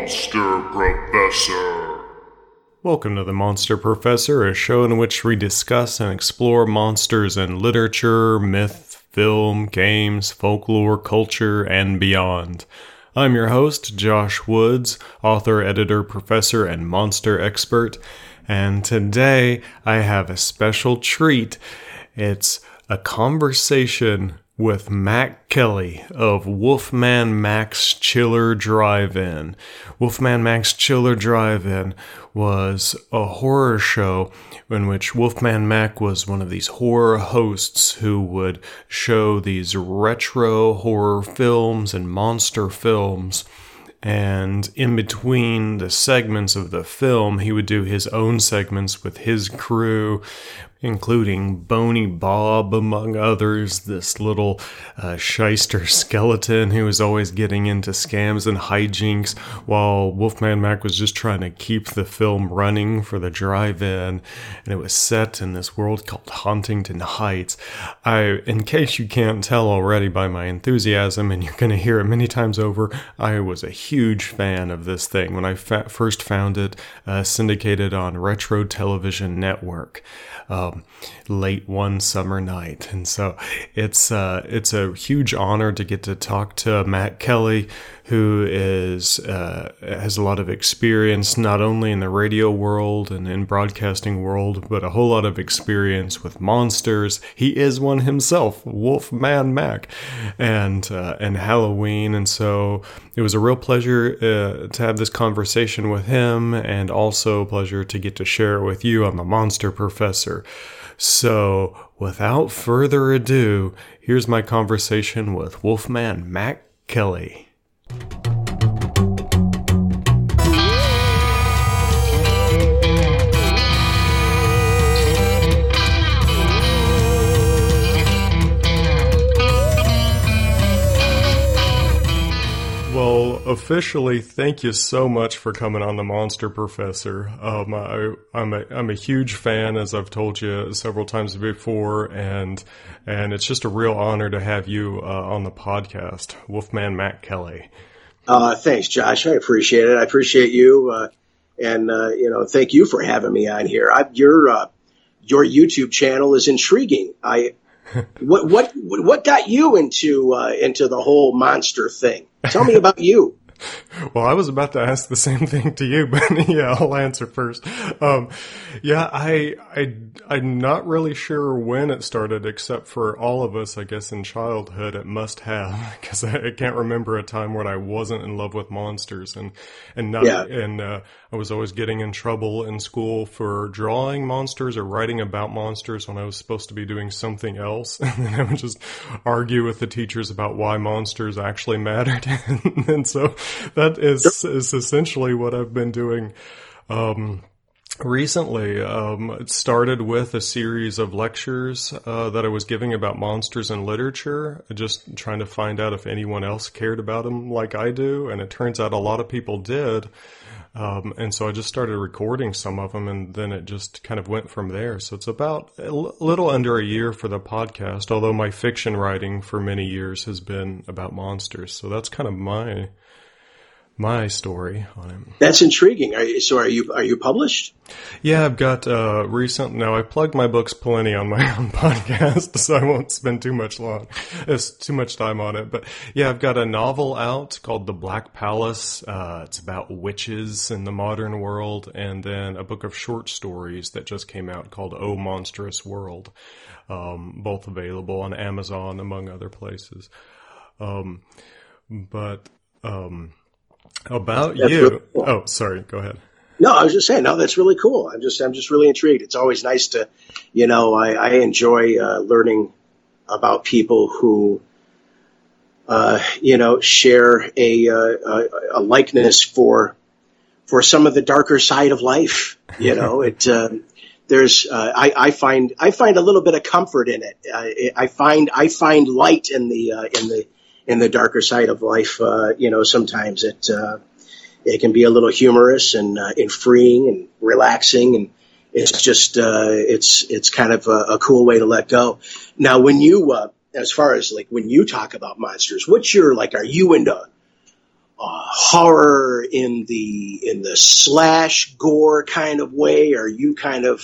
Monster Professor. Welcome to the Monster Professor, a show in which we discuss and explore monsters in literature, myth, film, games, folklore, culture, and beyond. I'm your host, Josh Woods, author, editor, professor, and monster expert, and today I have a special treat. It's a conversation with Mac Kelly of Wolfman Mac's Chiller Drive-In. Wolfman Mac's Chiller Drive-In was a horror show in which Wolfman Mac was one of these horror hosts who would show these retro horror films and monster films. And in between the segments of the film, he would do his own segments with his crew, including Boney Bob, among others, this little shyster skeleton who was always getting into scams and hijinks, while Wolfman Mac was just trying to keep the film running for the drive-in, and it was set in this world called Huntington Heights. In case you can't tell already by my enthusiasm, and you're going to hear it many times over, I was a huge fan of this thing when I first found it syndicated on Retro Television Network. Late one summer night. And so it's a huge honor to get to talk to Mac Kelly, who has a lot of experience not only in the radio world and in broadcasting world, but a whole lot of experience with monsters. He is one himself, Wolfman Mac, and Halloween. And so it was a real pleasure to have this conversation with him, and also a pleasure to get to share it with you. I'm a Monster Professor. So, without further ado, here's my conversation with Wolfman Mac Kelly. Well, officially, thank you so much for coming on the Monster Professor. I'm a huge fan, as I've told you several times before, and it's just a real honor to have you on the podcast, Wolfman Mac Kelly. Thanks, Josh. I appreciate it. I appreciate you, and thank you for having me on here. Your YouTube channel is intriguing. What got you into the whole monster thing? Tell me about you. Well, I was about to ask the same thing to you, but yeah, I'll answer first. I'm not really sure when it started, except for all of us, I guess, in childhood, it must have, because I can't remember a time when I wasn't in love with monsters, and I was always getting in trouble in school for drawing monsters or writing about monsters when I was supposed to be doing something else, and then I would just argue with the teachers about why monsters actually mattered, and so that is essentially what I've been doing recently. It started with a series of lectures that I was giving about monsters in literature, just trying to find out if anyone else cared about them like I do, and it turns out a lot of people did. And so I just started recording some of them, and then it just kind of went from there. So it's about a little under a year for the podcast, although my fiction writing for many years has been about monsters. So that's kind of my story on it. That's intriguing. Are you published? Yeah, I've got now I plug my books plenty on my own podcast, so I won't spend too much time on it. But yeah, I've got a novel out called The Black Palace. It's about witches in the modern world, and then a book of short stories that just came out called Oh Monstrous World. Both available on Amazon, among other places. About that's you. Really cool. Oh, sorry. Go ahead. No, I was just saying. No, that's really cool. I'm just really intrigued. It's always nice to, I enjoy learning about people who, share a likeness for some of the darker side of life. I find a little bit of comfort in it. I find light in the darker side of life. Sometimes it can be a little humorous and freeing and relaxing, and it's just it's kind of a cool way to let go. Now, when you as far as like when you talk about monsters, what's your are you into horror in the slash gore kind of way? Or are you kind of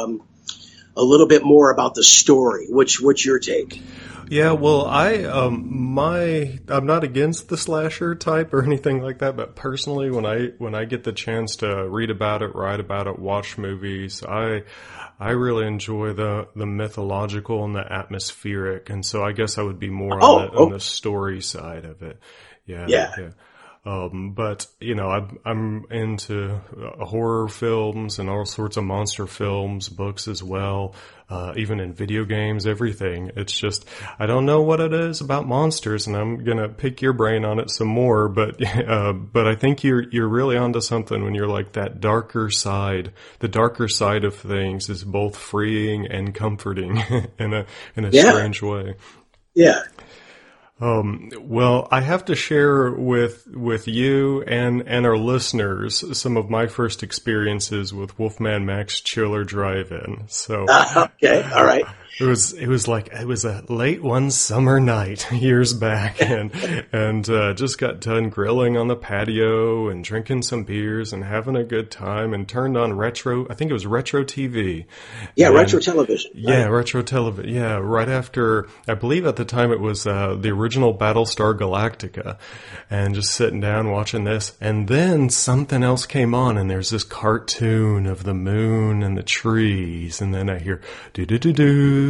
a little bit more about the story? What's your take? Yeah, well, I'm not against the slasher type or anything like that, but personally, when I get the chance to read about it, write about it, watch movies, I really enjoy the mythological and the atmospheric, and so I guess I would be more on the story side of it. Yeah. But I'm into horror films and all sorts of monster films, books as well, even in video games, everything. It's just, I don't know what it is about monsters, and I'm gonna pick your brain on it some more, but I think you're really onto something when you're like that darker side. The darker side of things is both freeing and comforting in a strange way. Yeah. Well, I have to share with you and our listeners some of my first experiences with Wolfman Mac's Chiller Drive-In. So, okay, all right. It was a late one summer night years back, and just got done grilling on the patio and drinking some beers and having a good time, and turned on retro. I think it was retro TV. Yeah, retro television. Right? Yeah, retro television. Yeah, right after, I believe at the time it was the original Battlestar Galactica, and just sitting down watching this, and then something else came on, and there's this cartoon of the moon and the trees, and then I hear do do do do.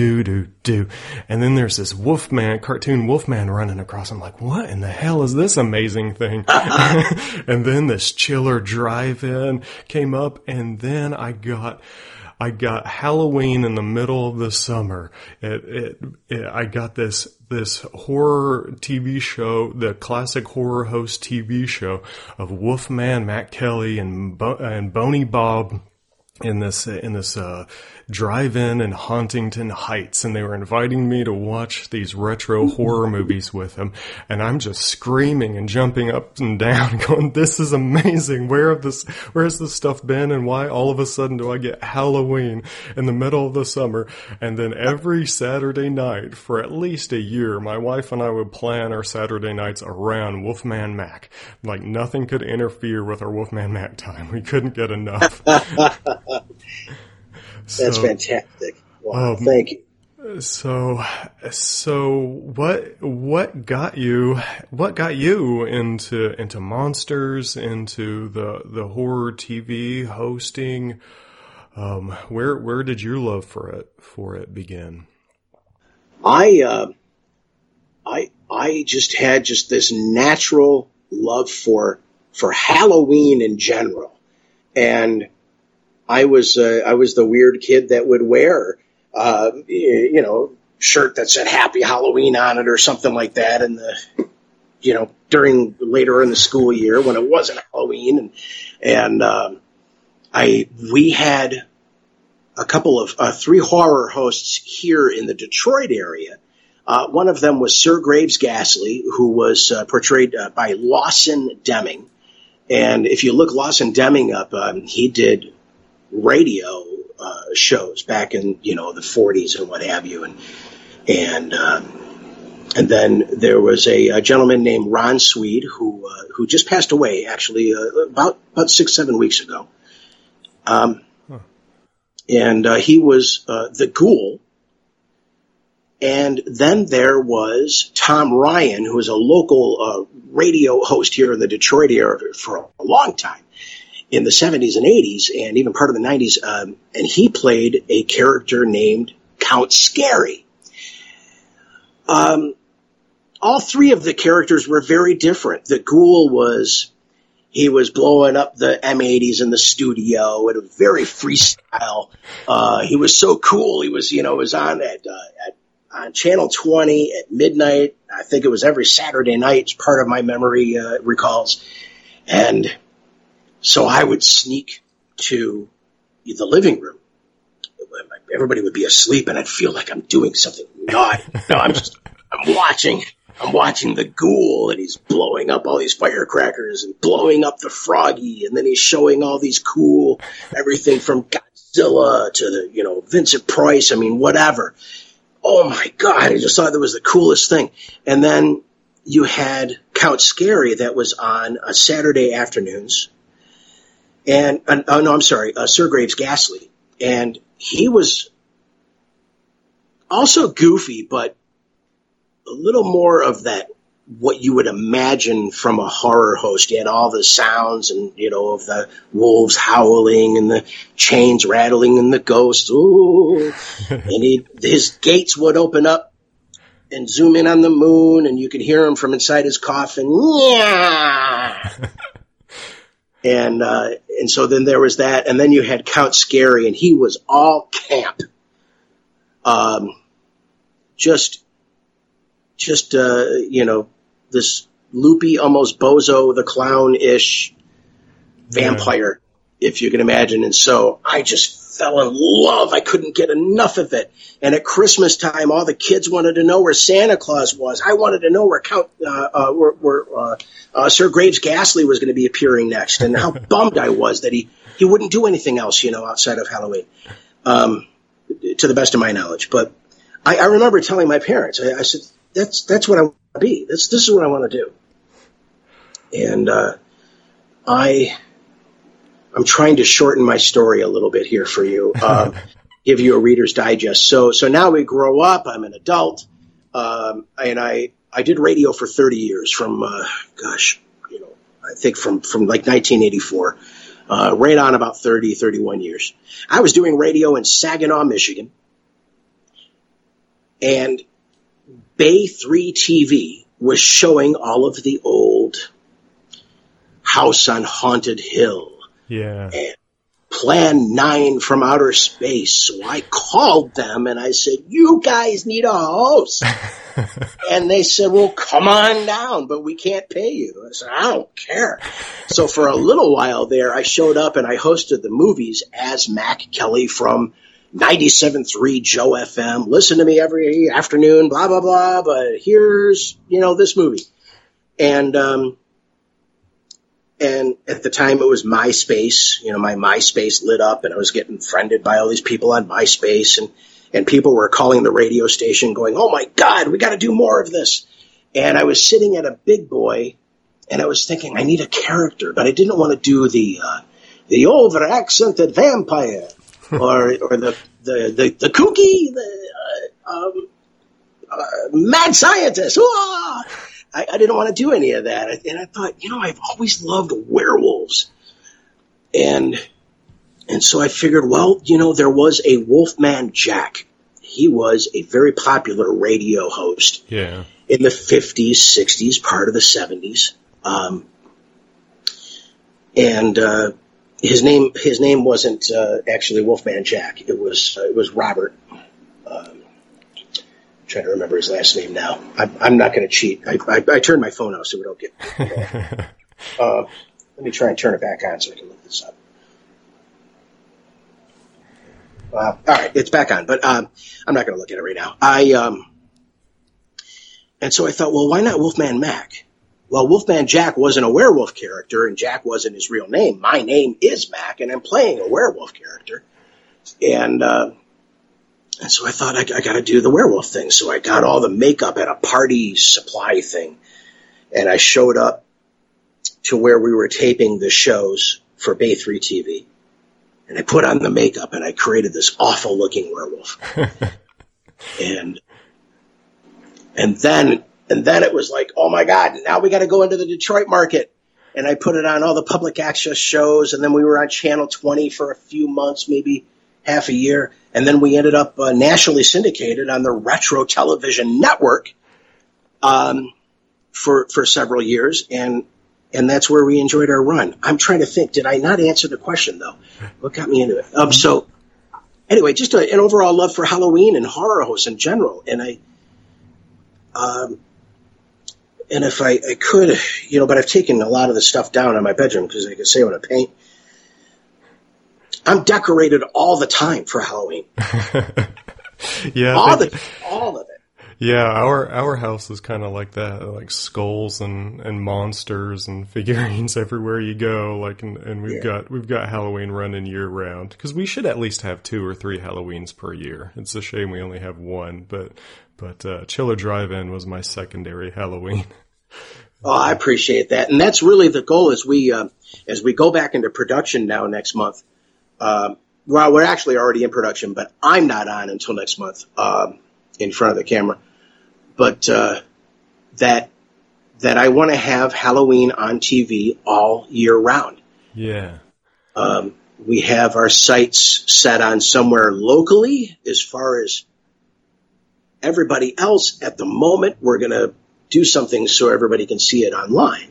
And then there's this cartoon Wolfman running across. I'm like, what in the hell is this amazing thing? And then this Chiller Drive-In came up, and then I got Halloween in the middle of the summer. I got this horror TV show, the classic horror host TV show of Wolfman, Matt Kelly, and Boney Bob in this drive-in in Huntington Heights, and they were inviting me to watch these retro horror movies with them, and I'm just screaming and jumping up and down going, this is amazing. Where has this stuff been, and why all of a sudden do I get Halloween in the middle of the summer? And then every Saturday night for at least a year, my wife and I would plan our Saturday nights around Wolfman Mac. Like nothing could interfere with our Wolfman Mac time. We couldn't get enough. That's fantastic. Wow, thank you. So what got you into monsters, into the horror TV hosting? Where did your love for it begin? I just had this natural love for Halloween in general, and I was the weird kid that would wear, shirt that said Happy Halloween on it or something like that. And during later in the school year when it wasn't Halloween, we had a couple of 3 horror hosts here in the Detroit area. One of them was Sir Graves Ghastly, who was portrayed by Lawson Deming. And if you look Lawson Deming up, he did radio shows back in the 40s and what have you, and then there was a gentleman named Ron Swede who just passed away actually about 6-7 weeks ago, and he was the Ghoul. And then there was Tom Ryan, who was a local radio host here in the Detroit area for a long time, in the 70s and 80s, and even part of the 90s, and he played a character named Count Scary. All 3 of the characters were very different. The Ghoul was blowing up the M80s in the studio at a very freestyle. He was so cool. He was, was on on Channel 20 at midnight. I think it was every Saturday night. It's part of my memory recalls. And so I would sneak to the living room. Everybody would be asleep, and I'd feel like I'm doing something naughty. No, I'm watching the Ghoul, and he's blowing up all these firecrackers and blowing up the Froggy, and then he's showing all these cool everything from Godzilla to the Vincent Price. I mean, whatever. Oh my God! I just thought that was the coolest thing. And then you had Count Scary that was on Saturday afternoons. And, no, I'm sorry, Sir Graves Ghastly. And he was also goofy, but a little more of that, what you would imagine from a horror host. He had all the sounds and, of the wolves howling and the chains rattling and the ghosts. Ooh. And his gates would open up and zoom in on the moon, and you could hear him from inside his coffin. Yeah. And so then there was that, and then you had Count Scary, and he was all camp. This loopy, almost Bozo the Clown-ish vampire, if you can imagine. And so I just fell in love. I couldn't get enough of it. And at Christmas time, all the kids wanted to know where Santa Claus was. I wanted to know where Sir Graves Ghastly was going to be appearing next, and how bummed I was that he wouldn't do anything else, outside of Halloween, to the best of my knowledge. But I remember telling my parents, I said, that's what I want to be. This is what I want to do. And I'm trying to shorten my story a little bit here for you, give you a Reader's Digest. So now we grow up. I'm an adult, and I did radio for 30 years from, I think from like 1984, right on about 30, 31 years. I was doing radio in Saginaw, Michigan, and Bay 3 TV was showing all of the old House on Haunted Hill. Yeah. And Plan 9 from Outer Space. So I called them and I said, you guys need a host. And they said, well, come on down, but we can't pay you. I said, I don't care. So for a little while there, I showed up and I hosted the movies as Mac Kelly from 97.3 Joe FM. Listen to me every afternoon, blah, blah, blah. But here's, this movie. And at the time it was MySpace, my MySpace lit up and I was getting friended by all these people on MySpace, and people were calling the radio station going, oh my God, we got to do more of this. And I was sitting at a Big Boy and I was thinking I need a character, but I didn't want to do the over accented vampire or the kooky, mad scientist. I didn't want to do any of that. And I thought, I've always loved werewolves. And so I figured, well, there was a Wolfman Jack. He was a very popular radio host in the 50s, 60s, part of the 70s. His name wasn't actually Wolfman Jack. It was Robert. Trying to remember his last name now. I'm not going to cheat. I turned my phone off so we don't get. Let me try and turn it back on so I can look this up. All right, it's back on, but I'm not going to look at it right now. And so I thought, well, why not Wolfman Mac? Well, Wolfman Jack wasn't a werewolf character, and Jack wasn't his real name. My name is Mac, and I'm playing a werewolf character. And so I thought I got to do the werewolf thing. So I got all the makeup at a party supply thing. And I showed up to where we were taping the shows for Bay 3 TV. And I put on the makeup and I created this awful looking werewolf. and then it was like, oh my God, now we got to go into the Detroit market. And I put it on all the public access shows. And then we were on Channel 20 for a few months, maybe half a year. And then we ended up nationally syndicated on the Retro Television Network for several years. And that's where we enjoyed our run. I'm trying to think. Did I not answer the question, though? What got me into it? So anyway, just an overall love for Halloween and horror hosts in general. And if I could, but I've taken a lot of the stuff down in my bedroom because I could say I want to paint. I'm decorated all the time for Halloween. Yeah. All of it. Yeah, our house is kind of like that, like skulls and monsters and figurines everywhere you go. Like, and we've got Halloween running year round because we should at least have 2 or 3 Halloweens per year. It's a shame we only have one, but Chiller Drive-In was my secondary Halloween. Oh, I appreciate that, and that's really the goal as we go back into production now next month. Well, we're actually already in production, but I'm not on until next month in front of the camera. But that I want to have Halloween on TV all year round. Yeah. We have our sights set on somewhere locally. As far as everybody else, at the moment, we're going to do something so everybody can see it online.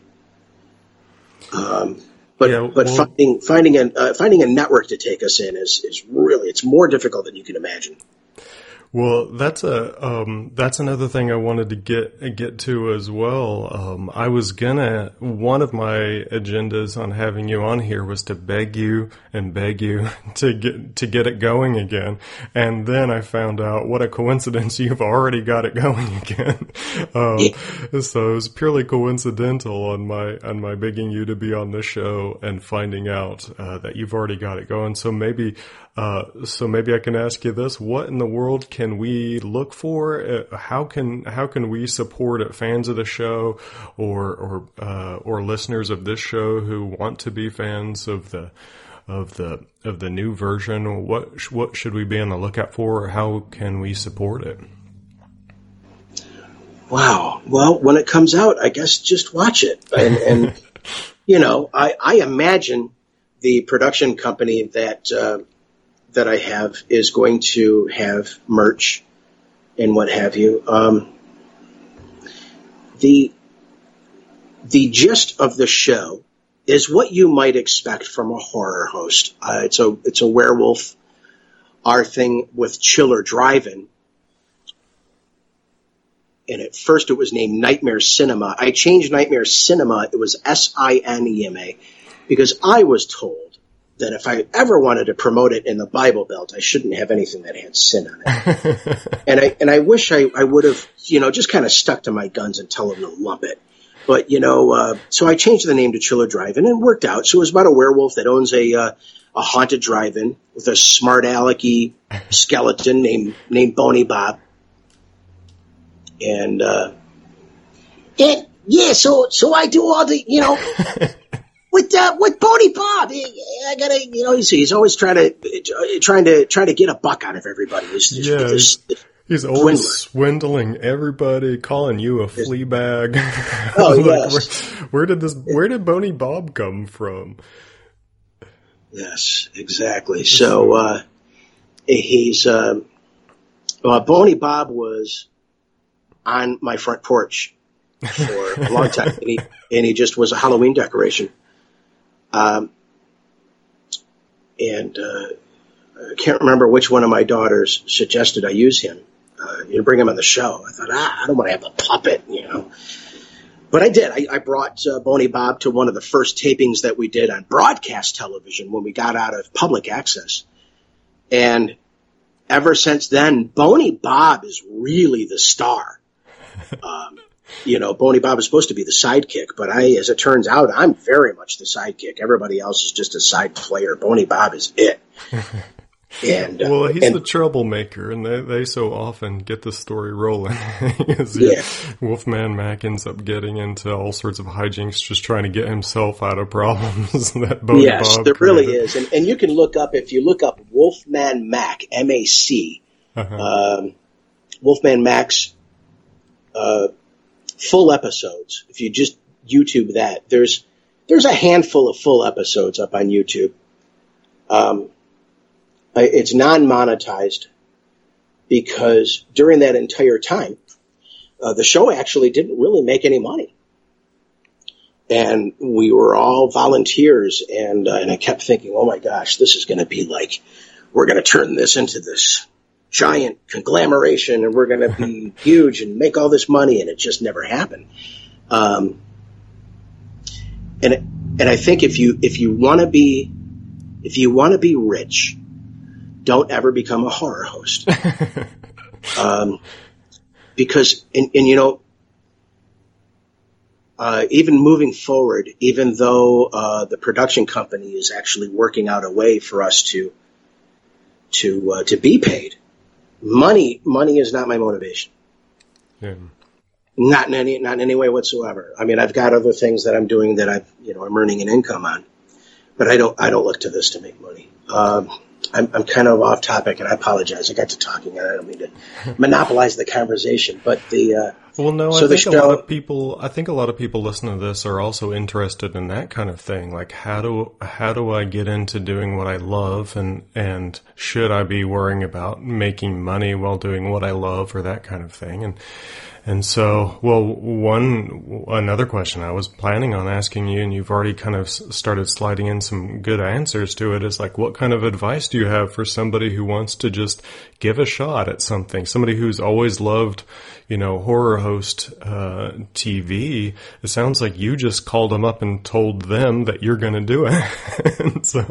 But finding a network to take us in is really, it's more difficult than you can imagine. Well, that's another thing I wanted to get to as well. I was one of my agendas on having you on here was to beg you to get it going again. And then I found out what a coincidence, you've already got it going again. So it was purely coincidental on my begging you to be on this show and finding out that you've already got it going. So maybe I can ask you this: what in the world can we look for? How can we support fans of the show or listeners of this show who want to be fans of the new version? What should we be on the lookout for, or how can we support it? Wow. Well, when it comes out, I guess just watch it. And I imagine the production company that I have is going to have merch and what have you. The gist of the show is what you might expect from a horror host. It's a werewolf, our thing with Chiller Drive-In. And at first it was named Nightmare Cinema. I changed Nightmare Cinema. It was SINEMA because I was told that if I ever wanted to promote it in the Bible Belt, I shouldn't have anything that had sin on it. and I wish I would have, just kind of stuck to my guns and tell them to lump it. But, so I changed the name to Chiller Drive-In and it worked out. So it was about a werewolf that owns a haunted drive-in with a smart alecky skeleton named Boney Bob. And so I do all the, with Boney Bob, I gotta, he's always trying to get a buck out of everybody. He's always swindling everybody, calling you a flea bag. Oh, yes. Where did Boney Bob come from? Yes, exactly. So, Boney Bob was on my front porch for a long time, and he just was a Halloween decoration. I can't remember which one of my daughters suggested I use him. Bring him on the show. I thought, I don't want to have a puppet, But I did. I brought Boney Bob to one of the first tapings that we did on broadcast television when we got out of public access. And ever since then, Boney Bob is really the star. Boney Bob is supposed to be the sidekick, but as it turns out, I'm very much the sidekick. Everybody else is just a side player. Boney Bob is it. And he's the troublemaker, and they so often get the story rolling. Wolfman Mac ends up getting into all sorts of hijinks, just trying to get himself out of problems that Boney Bob there created. really is. And you can look up, if you look up Wolfman Mac, MAC, Wolfman Mac's full episodes. If you just YouTube that, there's a handful of full episodes up on YouTube. It's non-monetized because during that entire time, the show actually didn't really make any money. And we were all volunteers, and I kept thinking, oh my gosh, this is going to be like, we're going to turn this into this giant conglomeration, and we're going to be huge and make all this money, and it just never happened. And I think if you want to be rich, don't ever become a horror host. Because even moving forward, even though the production company is actually working out a way for us to be paid, money is not my motivation. Yeah. Not in any way whatsoever. I mean, I've got other things that I'm doing that I'm earning an income on, but I don't look to this to make money. I'm kind of off topic, and I apologize. I got to talking, and I don't mean to monopolize the conversation. But well, no, so I think a lot of people listening to this are also interested in that kind of thing. Like, how do I get into doing what I love, and should I be worrying about making money while doing what I love, or that kind of thing? And so, another question I was planning on asking you, and you've already kind of started sliding in some good answers to it, is like, what kind of advice do you have for somebody who wants to just give a shot at something? Somebody who's always loved, horror host TV. It sounds like you just called them up and told them that you're going to do it. And so,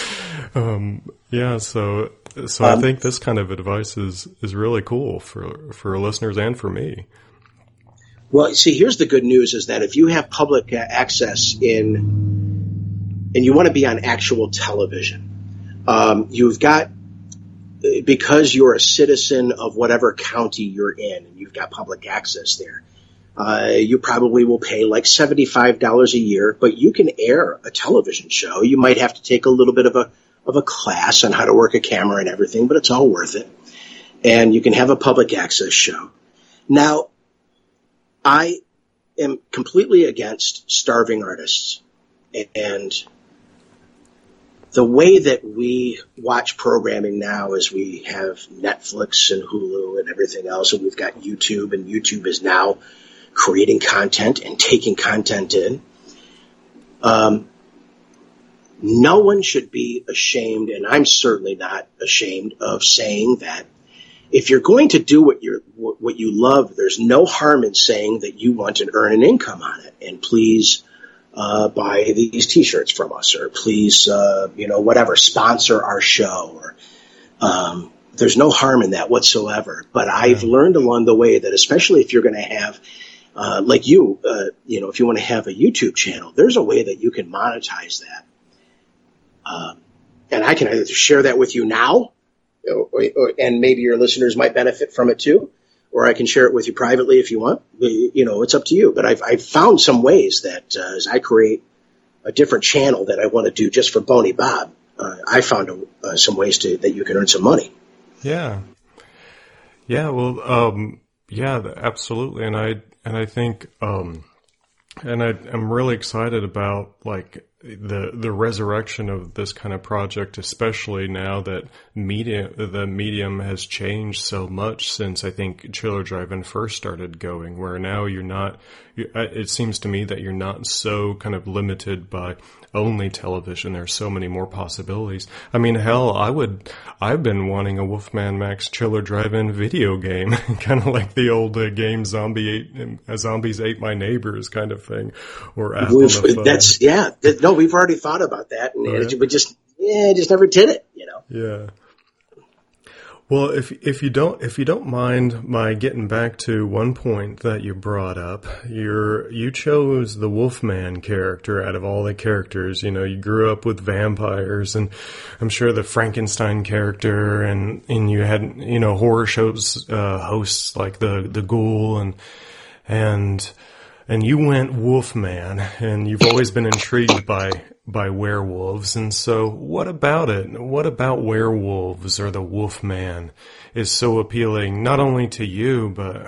so I think this kind of advice is really cool for listeners and for me. Well, see, here's the good news is that if you have public access and you want to be on actual television, you've got, because you're a citizen of whatever county you're in and you've got public access there, you probably will pay like $75 a year, but you can air a television show. You might have to take a little bit of a class on how to work a camera and everything, but it's all worth it. And you can have a public access show. Now, I am completely against starving artists, and the way that we watch programming now is we have Netflix and Hulu and everything else, and we've got YouTube, and YouTube is now creating content and taking content in. No one should be ashamed, and I'm certainly not ashamed of saying that if you're going to do what you love, there's no harm in saying that you want to earn an income on it. And please buy these T-shirts from us, or please, whatever, sponsor our show. Or there's no harm in that whatsoever. But I've learned along the way that, especially if you're going to have, if you want to have a YouTube channel, there's a way that you can monetize that. And I can either share that with you now, and maybe your listeners might benefit from it too, or I can share it with you privately if you want. It's up to you. But I've found some ways that as I create a different channel that I want to do just for Boney Bob, I found some ways that you can earn some money. Yeah. Yeah. Well, absolutely. And I think, and I'm really excited about like the resurrection of this kind of project, especially now that the medium has changed so much since I think Chiller Drive-In first started going, where now it seems to me that you're not so kind of limited by only television. There's so many more possibilities. I mean, hell, I've been wanting a Wolfman Max Chiller Drive-In video game, kind of like the old game Zombies Ate My Neighbors kind of thing, or Apple. We've already thought about that, and we just never did it, Yeah. Well, if you don't mind my getting back to one point that you brought up, you chose the Wolfman character out of all the characters. You grew up with vampires, and I'm sure the Frankenstein character, and you had horror shows hosts like the Ghoul, and you went Wolfman, and you've always been intrigued by werewolves. And so what about it? What about werewolves or the Wolfman is so appealing, not only to you, but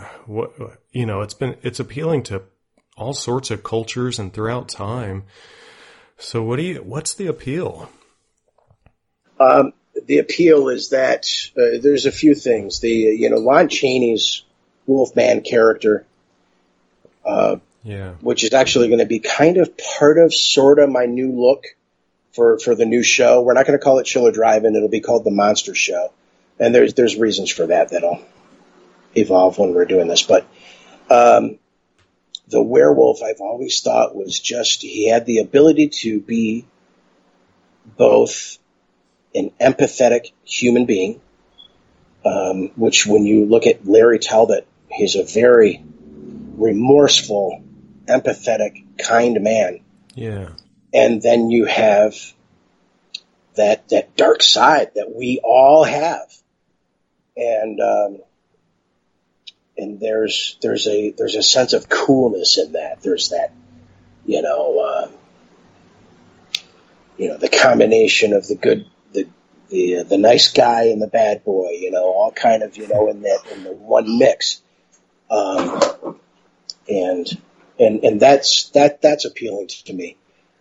it's appealing to all sorts of cultures and throughout time. So what's the appeal? The appeal is that there's a few things. Lon Chaney's Wolfman character, which is actually going to be kind of part of sort of my new look for the new show. We're not going to call it Chiller Drive-In. It'll be called The Monster Show. And there's reasons for that'll evolve when we're doing this. But the werewolf, I've always thought, was just, he had the ability to be both an empathetic human being, which when you look at Larry Talbot, he's a very remorseful, empathetic, kind man. Yeah. And then you have that dark side that we all have. and there's a sense of coolness in that. There's that, you know, the combination of the nice guy and the bad boy, all kind of, in the one mix. And that's appealing to me.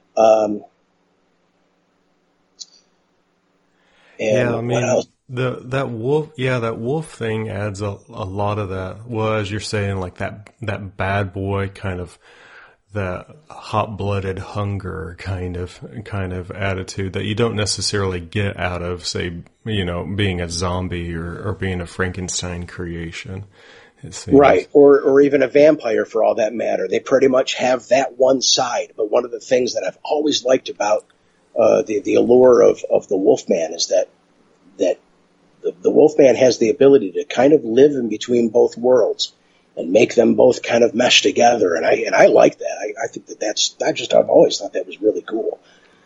What else? that wolf thing adds a lot of that. Well, as you're saying, like that bad boy kind of, that hot-blooded hunger kind of attitude that you don't necessarily get out of, say, being a zombie or being a Frankenstein creation. It seems. Right, or even a vampire for all that matter. They pretty much have that one side. But one of the things that I've always liked about the allure of the Wolfman is that the Wolfman has the ability to kind of live in between both worlds and make them both kind of mesh together. And I like that. I think I've always thought that was really cool.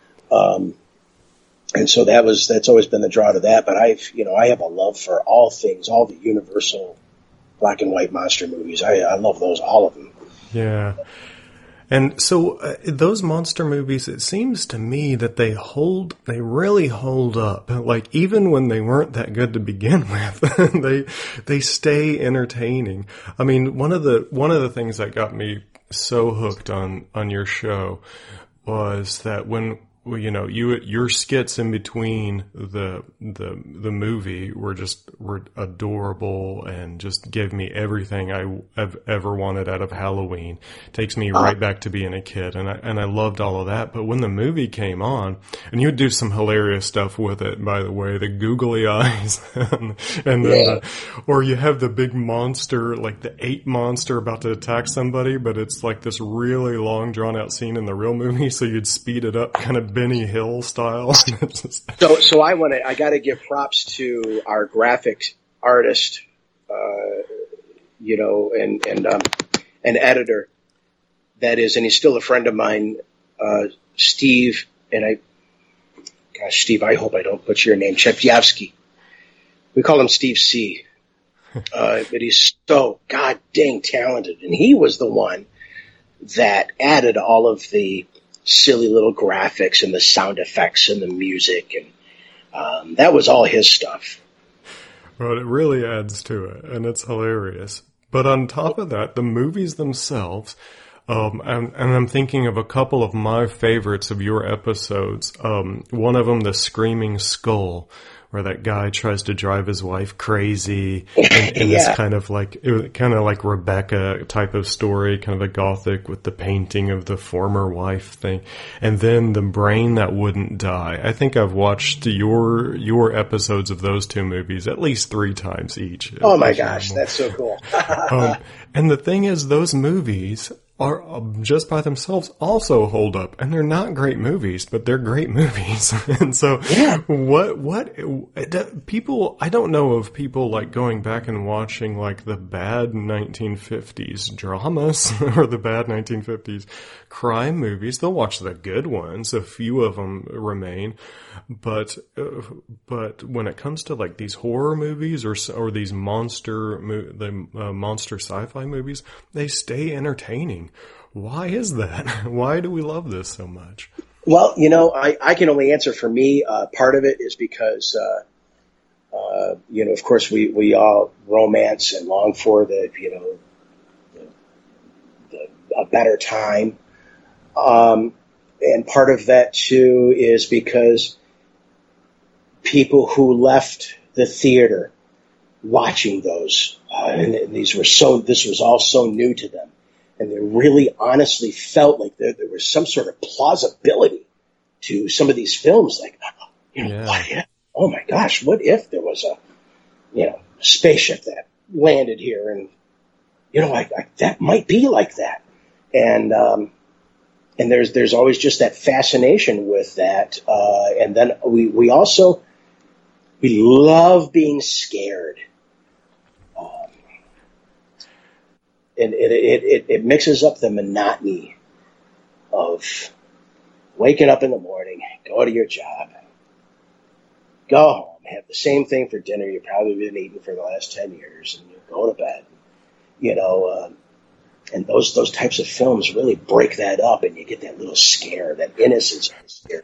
And so that's always been the draw to that. But I have a love for all the Universal black and white monster movies. I love those, all of them. Yeah. And so those monster movies, it seems to me that they really hold up. Like, even when they weren't that good to begin with, they stay entertaining. I mean, one of the things that got me so hooked on your show was that when, your skits in between the movie were adorable and just gave me everything I've ever wanted out of Halloween. Takes me right back to being a kid, and I loved all of that. But when the movie came on, and you would do some hilarious stuff with it, by the way, the googly eyes, and then or you have the big monster, like the ape monster about to attack somebody, but it's like this really long drawn out scene in the real movie, so you'd speed it up, kind of Benny Hill style. So I got to give props to our graphic artist, and editor. That is, and he's still a friend of mine, Steve. Steve, I hope I don't butcher your name, Chepyavsky. We call him Steve C. But he's so god dang talented, and he was the one that added all of the silly little graphics and the sound effects and the music, and that was all his stuff. Well, it really adds to it, and it's hilarious. But on top of that, the movies themselves, and I'm thinking of a couple of my favorites of your episodes. One of them, The Screaming Skull, where that guy tries to drive his wife crazy in this kind of like Rebecca type of story, kind of a gothic with the painting of the former wife thing. And then The Brain That Wouldn't Die. I think I've watched your episodes of those two movies at least 3 times each. Oh my gosh, that's so cool. And the thing is, those movies are just by themselves also hold up, and they're not great movies, but they're great movies. And so what people, I don't know of people like going back and watching like the bad 1950s dramas or the bad 1950s crime movies. They'll watch the good ones. A few of them remain, but when it comes to like these horror movies or these monster sci-fi movies, they stay entertaining. Why is that? Why do we love this so much? Well, I can only answer for me. Part of it is because, of course we all romance and long for a better time. And part of that too is because people who left the theater watching those, and this was all so new to them. And they really honestly felt like there was some sort of plausibility to some of these films. Like, what if? Oh my gosh, what if there was a spaceship that landed here, and that might be like that. And there's always just that fascination with that. And then we love being scared. And it mixes up the monotony of waking up in the morning, go to your job, go home, have the same thing for dinner you've probably been eating for the last 10 years, and you go to bed. And those types of films really break that up, and you get that little scare, that innocence scare,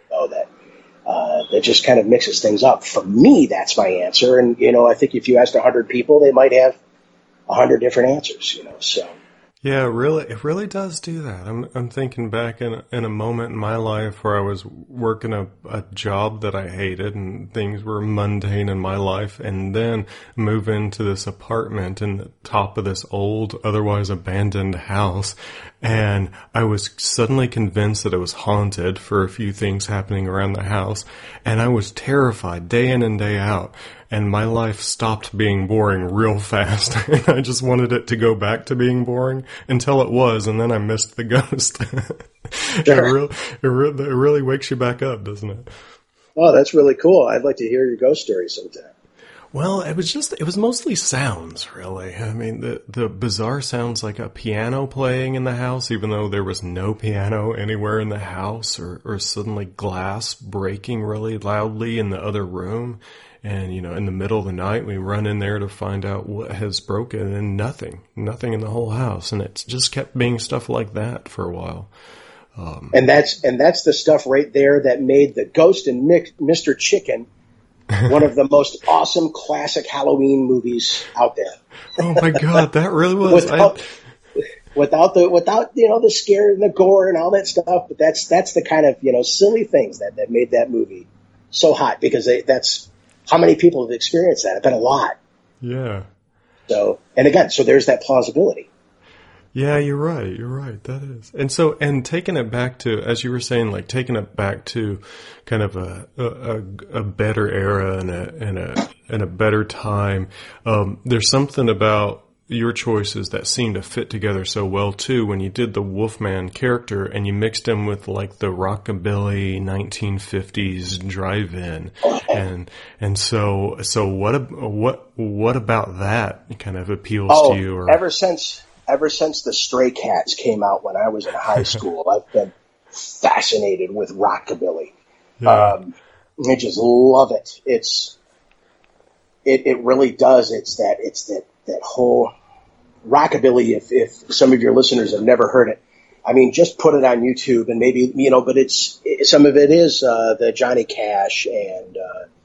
that just kind of mixes things up. For me, that's my answer. And, I think if you asked 100 people, they might have 100 different answers, so. Yeah, it really does do that. I'm thinking back in a moment in my life where I was working a job that I hated and things were mundane in my life, and then move into this apartment in the top of this old, otherwise abandoned house. And I was suddenly convinced that it was haunted for a few things happening around the house. And I was terrified day in and day out. And my life stopped being boring real fast. And I just wanted it to go back to being boring until it was. And then I missed the ghost. Sure. It really wakes you back up, doesn't it? Oh, that's really cool. I'd like to hear your ghost story sometime. Well, it was mostly sounds, really. I mean, the bizarre sounds like a piano playing in the house, even though there was no piano anywhere in the house, or suddenly glass breaking really loudly in the other room. And, in the middle of the night, we run in there to find out what has broken, and nothing in the whole house. And it just kept being stuff like that for a while. And that's the stuff right there that made The Ghost and Mr. Chicken one of the most awesome classic Halloween movies out there. Oh my God, that really was. Without the scare and the gore and all that stuff, but that's the kind of silly things that made that movie so hot, because that's how many people have experienced that. It's been a lot. Yeah. So there's that plausibility. Yeah, you're right. That is. And taking it back to, as you were saying, like taking it back to kind of a better era and a better time. There's something about your choices that seem to fit together so well too, when you did the Wolfman character and you mixed him with like the rockabilly 1950s drive-in. And so what about that kind of appeals to you? Or ever since the Stray Cats came out when I was in high school, I've been fascinated with rockabilly. Yeah. I just love it. It really does. It's that whole rockabilly. If some of your listeners have never heard it, I mean, just put it on YouTube and maybe, but some of it is, the Johnny Cash and,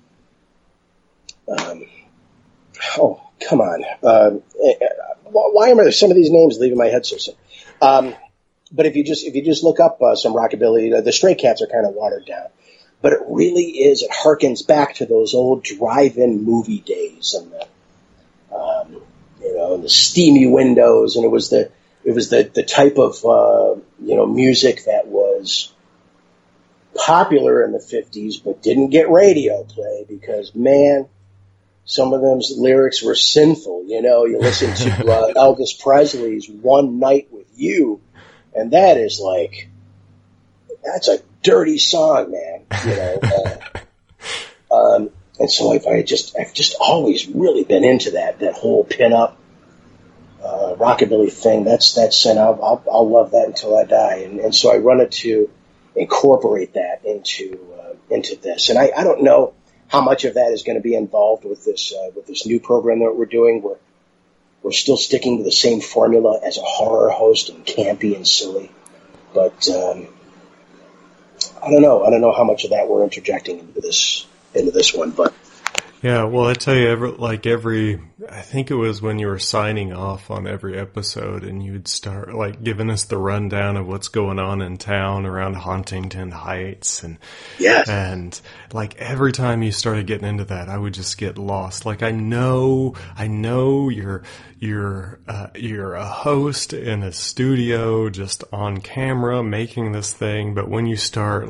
oh, come on. Why am some of these names leaving my head so soon? But if you just look up some rockabilly, the Stray Cats are kind of watered down. But it really is. It harkens back to those old drive-in movie days, and the steamy windows, and it was the type of music that was popular in the 50s, but didn't get radio play because, man, some of them's lyrics were sinful. You listen to Elvis Presley's "One Night with You," and that's a dirty song, man. And so I've just always really been into that whole pin-up rockabilly thing. And I'll love that until I die. And so I wanted to incorporate that into this. And I don't know how much of that is going to be involved with this new program that we're doing. We're still sticking to the same formula as a horror host, and campy and silly. But I don't know. I don't know how much of that we're interjecting into this one. But yeah, well, I tell you, I think it was when you were signing off on every episode, and you'd start like giving us the rundown of what's going on in town around Huntington Heights, and yes. And like every time you started getting into that, I would just get lost. Like I know you're a host in a studio, just on camera making this thing, but when you start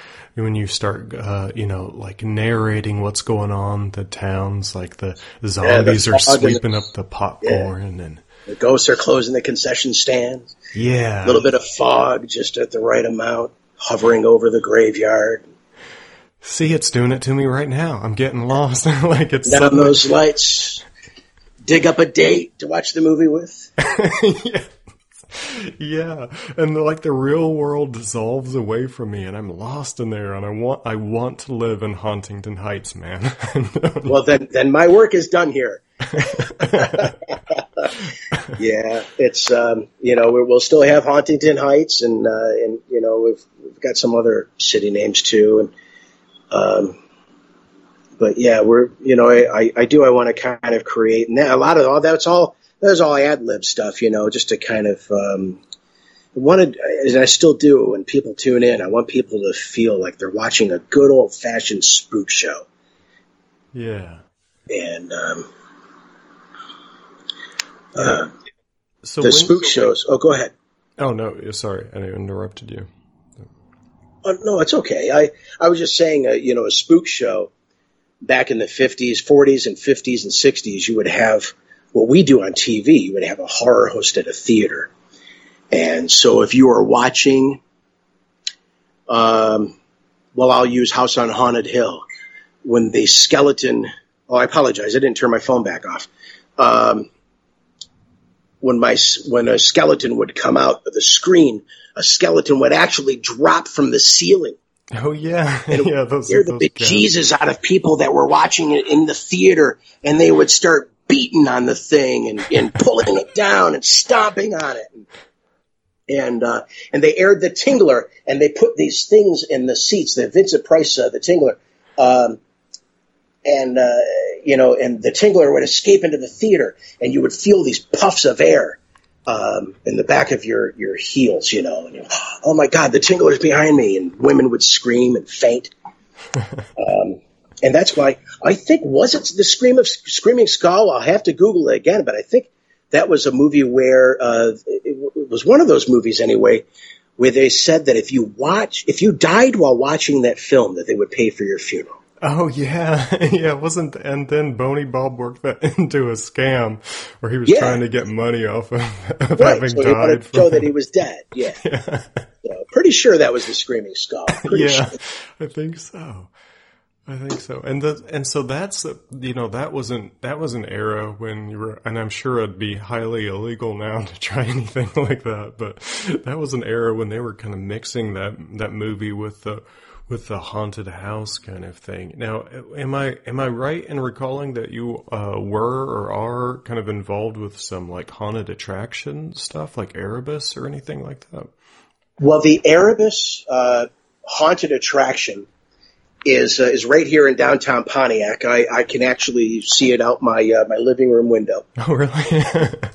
narrating what's going on, the towns, like the zombies are sweeping up the popcorn, and the ghosts are closing the concession stands. Yeah. A little bit of fog just at the right amount, hovering over the graveyard. See, it's doing it to me right now. I'm getting lost. Like it's down those lights. Dig up a date to watch the movie with. Yeah. Yeah, and like the real world dissolves away from me, and I'm lost in there, and I want to live in Huntington Heights, man. Well, then my work is done here. Yeah, it's we'll still have Hauntington Heights, and we've got some other city names too, and but yeah, I want to kind of create, and a lot of all that's all ad lib stuff, just to kind of wanted, and I still do when people tune in. I want people to feel like they're watching a good old fashioned spook show. Yeah, and so the spook shows. Oh, go ahead. Oh no, sorry, I interrupted you. Oh, no, it's okay. I was just saying, a spook show back in the 50s, 40s, and 50s and 60s, you would have what we do on TV. You would have a horror host at a theater. And so if you are watching, I'll use House on Haunted Hill, when the skeleton, I apologize, I didn't turn my phone back off. When a skeleton would come out of the screen, a skeleton would actually drop from the ceiling. Oh yeah, yeah. Those the bejesus out of people that were watching it in the theater, and they would start beating on the thing and pulling it down and stomping on it. And they aired The Tingler, and they put these things in the seats. The Vincent Price, The Tingler, and the Tingler would escape into the theater, and you would feel these puffs of air in the back of your heels, and oh my God, the Tingler's behind me, and women would scream and faint. And that's why I think, was it the Screaming Skull? I'll have to Google it again, but I think that was a movie where it was one of those movies anyway, where they said that if you died while watching that film, that they would pay for your funeral. Oh yeah, yeah. It wasn't, and then Boney Bob worked that into a scam where he was trying to get money off of having so died. He wanted to show that he was dead. Yeah. So, pretty sure that was the Screaming Skull. Sure. I think so. And so that's that was an era when you were, and I'm sure it'd be highly illegal now to try anything like that, but that was an era when they were kind of mixing that movie with the haunted house kind of thing. Now, am I right in recalling that you were or are kind of involved with some like haunted attraction stuff, like Erebus or anything like that? Well, the Erebus haunted attraction is right here in downtown Pontiac. I can actually see it out my living room window. Oh, really?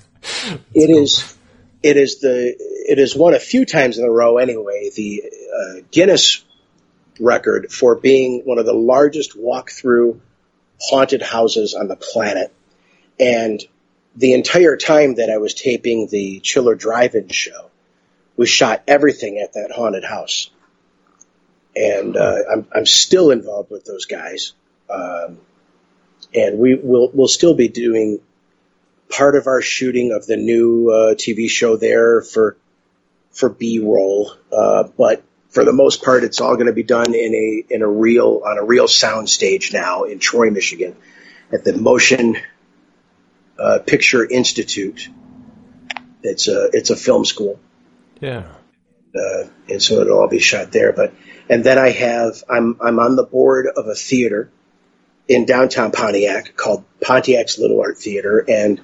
It is one a few times in a row anyway. The Guinness record for being one of the largest walk-through haunted houses on the planet. And the entire time that I was taping the Chiller Drive-In show, we shot everything at that haunted house. And I'm still involved with those guys. And we'll still be doing part of our shooting of the new TV show there for B-roll. But for the most part, it's all going to be done on a real sound stage now in Troy, Michigan, at the Motion Picture Institute. It's a film school. Yeah. And so it'll all be shot there. And then I'm on the board of a theater in downtown Pontiac called Pontiac's Little Art Theater, and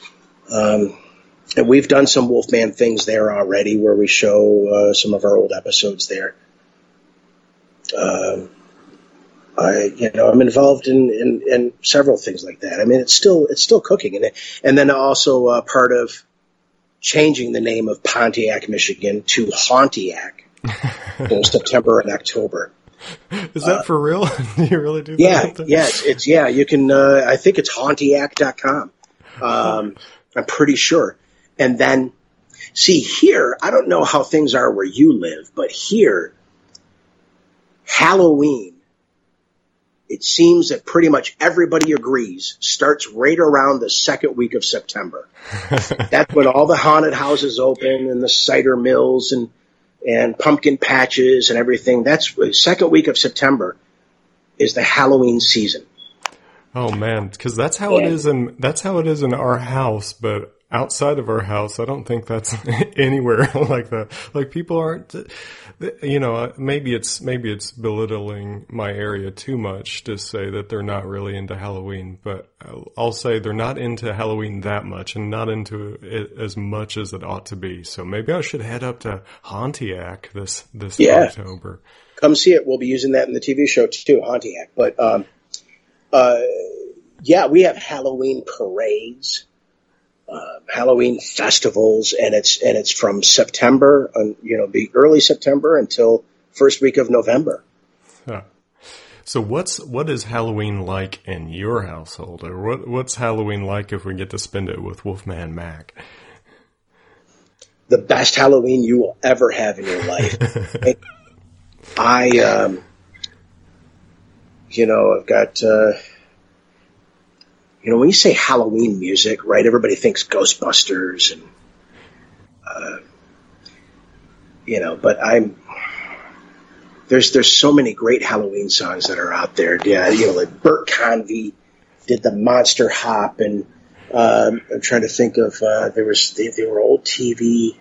we've done some Wolfman things there already, where we show some of our old episodes there. I'm involved in several things like that. I mean, it's still cooking, and then also part of changing the name of Pontiac, Michigan, to Hauntiac in September and October. Is that for real? Do you really do that? Yeah, you can. I think it's Hauntiac.com. I'm pretty sure. And then, see, here, I don't know how things are where you live, but here, Halloween, it seems that pretty much everybody agrees, starts right around the second week of September. That's when all the haunted houses open, and the cider mills and pumpkin patches and everything. That's the second week of September is the Halloween season. Oh man, because that's how it is in our house. But outside of our house, I don't think that's anywhere like that. Like people aren't, maybe it's belittling my area too much to say that they're not really into Halloween, but I'll say they're not into Halloween that much and not into it as much as it ought to be. So maybe I should head up to Pontiac this October. Come see it. We'll be using that in the TV show too, Pontiac. But, we have Halloween parades. Halloween festivals, and it's from September, be early September until first week of November. Huh. So what is Halloween like in your household, or what's Halloween like if we get to spend it with Wolfman Mac? The best Halloween you will ever have in your life. I've got. When you say Halloween music, right, everybody thinks Ghostbusters and, but there's so many great Halloween songs that are out there. Yeah, like Bert Convy did the Monster Hop, and I'm trying to think of, they were old TV,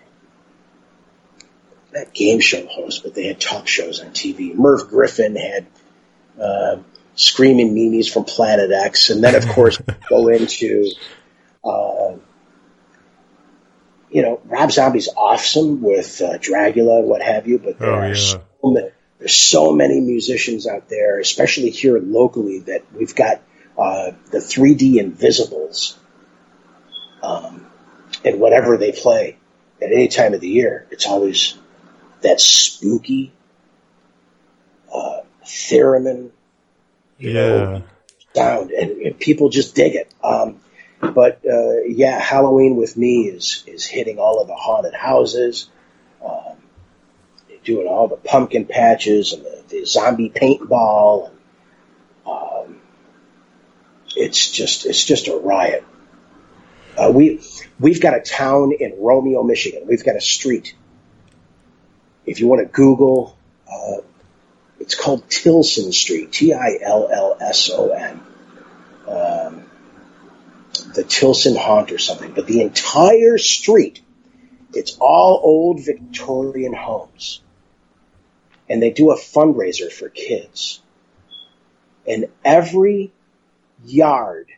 not game show hosts, but they had talk shows on TV. Merv Griffin had, Screaming Mimi's from Planet X, and then of course go into, Rob Zombie's awesome with Dracula and what have you, but there's so many musicians out there, especially here locally, that we've got the 3D Invisibles, and whatever they play at any time of the year, it's always that spooky theremin. Sound, and people just dig it. Halloween with me is hitting all of the haunted houses, doing all the pumpkin patches and the zombie paintball. It's just a riot. We've got a town in Romeo, Michigan. We've got a street. If you want to Google. It's called Tilson Street, Tillson. The Tilson Haunt or something. But the entire street, it's all old Victorian homes. And they do a fundraiser for kids. And every yard,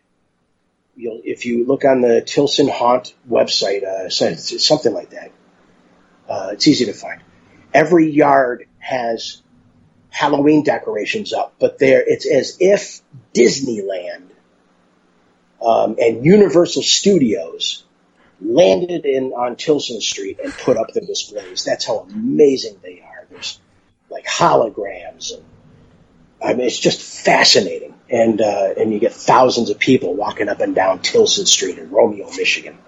if you look on the Tilson Haunt website, it's something like that. It's easy to find. Every yard has Halloween decorations up, but it's as if Disneyland and Universal Studios landed on Tilson Street and put up the displays. That's how amazing they are. There's like holograms, and it's just fascinating. And you get thousands of people walking up and down Tilson Street in Romeo, Michigan.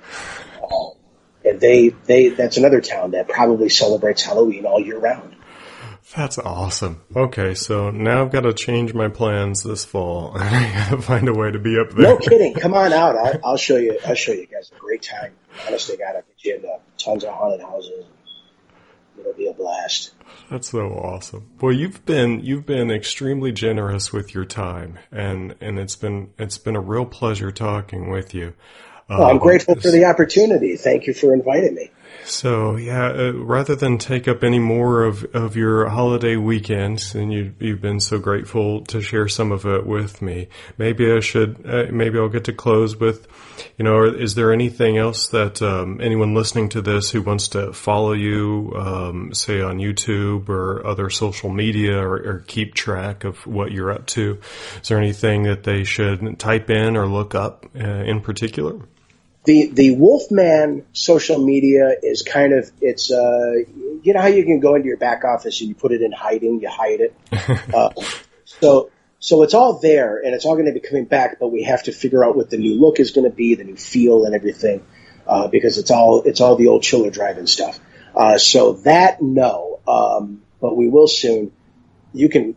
And that's another town that probably celebrates Halloween all year round. That's awesome. Okay, so now I've got to change my plans this fall. I got to find a way to be up there. No kidding. Come on out. I'll show you. I'll show you guys a great time. Honestly, God, I'll get you into tons of haunted houses. It'll be a blast. That's so awesome. Well, you've been extremely generous with your time, and it's been a real pleasure talking with you. Well, I'm grateful for the opportunity. Thank you for inviting me. So, rather than take up any more of your holiday weekend, and you've been so grateful to share some of it with me, maybe I'll get to close with, is there anything else that anyone listening to this who wants to follow you, say on YouTube or other social media, or keep track of what you're up to? Is there anything that they should type in or look up in particular? The Wolfman social media is kind of, it's, you know how you can go into your back office and you put it in hiding, you hide it. So it's all there, and it's all going to be coming back, but we have to figure out what the new look is going to be, the new feel and everything, because it's all the old chiller driving stuff. So that, no, but we will soon. You can,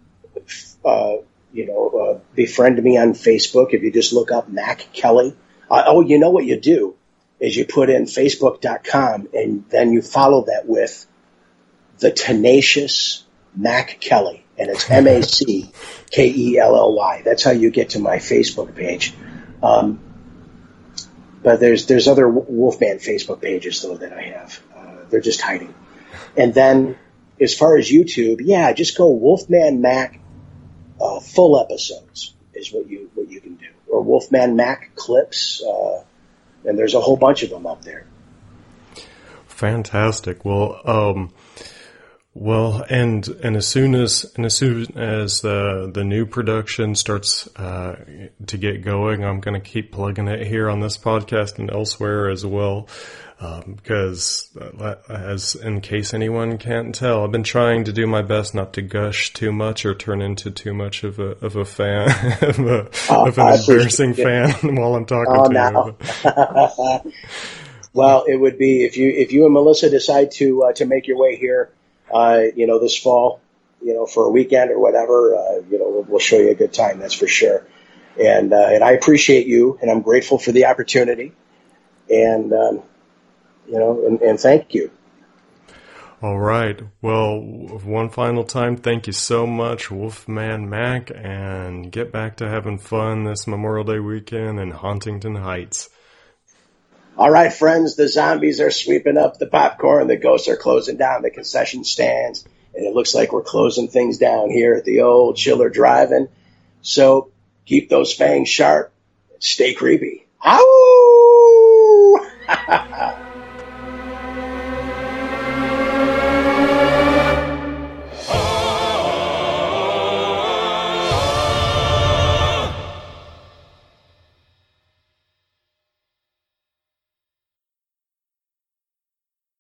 befriend me on Facebook if you just look up Mac Kelly. You know what you do is you put in Facebook.com, and then you follow that with the Tenacious Mac Kelly, and it's MacKelly. That's how you get to my Facebook page. But But there's other Wolfman Facebook pages though that I have. They're just hiding. And then as far as YouTube, yeah, just go Wolfman Mac full episodes is what you can do, or Wolfman Mac clips, and there's a whole bunch of them up there. Fantastic. Well, and as soon as the new production starts to get going, I'm going to keep plugging it here on this podcast and elsewhere as well. Because as in case anyone can't tell, I've been trying to do my best not to gush too much or turn into too much of a fan of an embarrassing fan while I'm talking to you. Well, it would be if you and Melissa decide to make your way here, this fall, for a weekend or whatever, we'll show you a good time. That's for sure. And I appreciate you, and I'm grateful for the opportunity. And and thank you. All right. Well, one final time, thank you so much, Wolfman Mac, and get back to having fun this Memorial Day weekend in Huntington Heights. All right, friends, the zombies are sweeping up the popcorn. The ghosts are closing down the concession stands. And it looks like we're closing things down here at the old Chiller Drive-In. So keep those fangs sharp. Stay creepy. Ow!